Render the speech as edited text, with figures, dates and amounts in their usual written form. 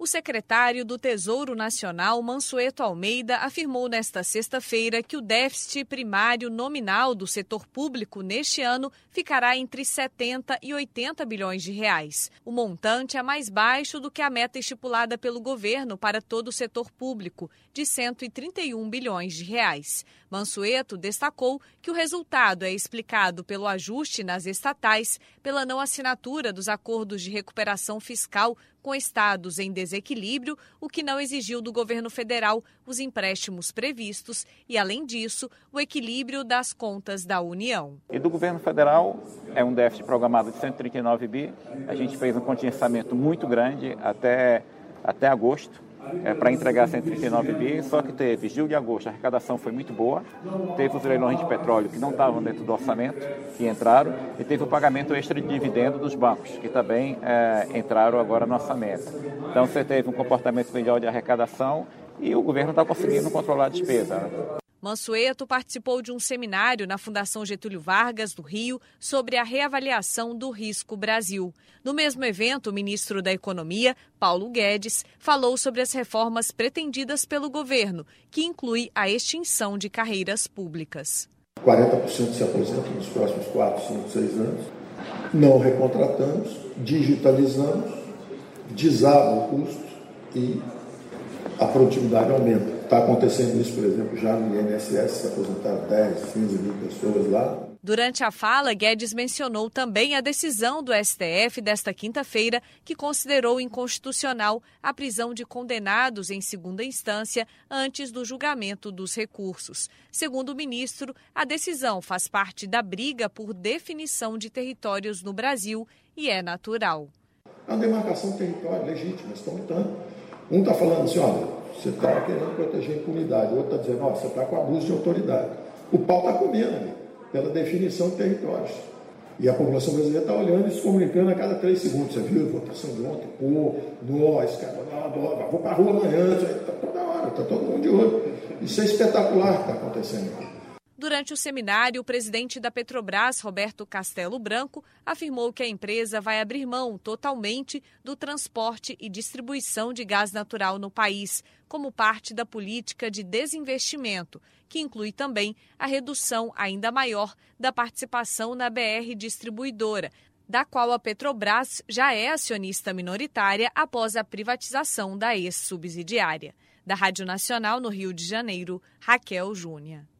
O secretário do Tesouro Nacional, Mansueto Almeida, afirmou nesta sexta-feira que o déficit primário nominal do setor público neste ano ficará entre 70 e 80 bilhões de reais. O montante é mais baixo do que a meta estipulada pelo governo para todo o setor público, de 131 bilhões de reais. Mansueto destacou que o resultado é explicado pelo ajuste nas estatais, pela não assinatura dos acordos de recuperação fiscal com estados em desequilíbrio, o que não exigiu do governo federal os empréstimos previstos e, além disso, o equilíbrio das contas da União. E do governo federal é um déficit programado de 139 bi. A gente fez um contingenciamento muito grande até agosto. Para entregar 139 bi, só que teve julho e agosto, a arrecadação foi muito boa, teve os leilões de petróleo que não estavam dentro do orçamento, que entraram, e teve o pagamento extra de dividendo dos bancos, que também entraram agora no orçamento. Então você teve um comportamento melhor de arrecadação e o governo está conseguindo controlar a despesa. Mansueto participou de um seminário na Fundação Getúlio Vargas, do Rio, sobre a reavaliação do Risco Brasil. No mesmo evento, o ministro da Economia, Paulo Guedes, falou sobre as reformas pretendidas pelo governo, que inclui a extinção de carreiras públicas. 40% se aposentam nos próximos 4, 5, 6 anos. Não recontratamos, digitalizamos, desaba o custo e a produtividade aumenta. Está acontecendo isso, por exemplo, já no INSS, se aposentaram 10, 15 mil pessoas lá. Durante a fala, Guedes mencionou também a decisão do STF desta quinta-feira, que considerou inconstitucional a prisão de condenados em segunda instância antes do julgamento dos recursos. Segundo o ministro, a decisão faz parte da briga por definição de territórios no Brasil e é natural. A demarcação do território legítima, estão lutando. Um está falando assim, olha, você está querendo proteger a impunidade. O outro está dizendo, ó, você está com abuso de autoridade. O pau está comendo ali, pela definição de territórios. E a população brasileira está olhando e se comunicando a cada 3 segundos. Você viu a votação de ontem? Pô, nós, cara, vou para a rua amanhã. Está toda hora, está todo mundo de olho. Isso é espetacular que está acontecendo aqui. Durante o seminário, o presidente da Petrobras, Roberto Castelo Branco, afirmou que a empresa vai abrir mão totalmente do transporte e distribuição de gás natural no país, como parte da política de desinvestimento, que inclui também a redução ainda maior da participação na BR Distribuidora, da qual a Petrobras já é acionista minoritária após a privatização da ex-subsidiária. Da Rádio Nacional, no Rio de Janeiro, Raquel Júnior.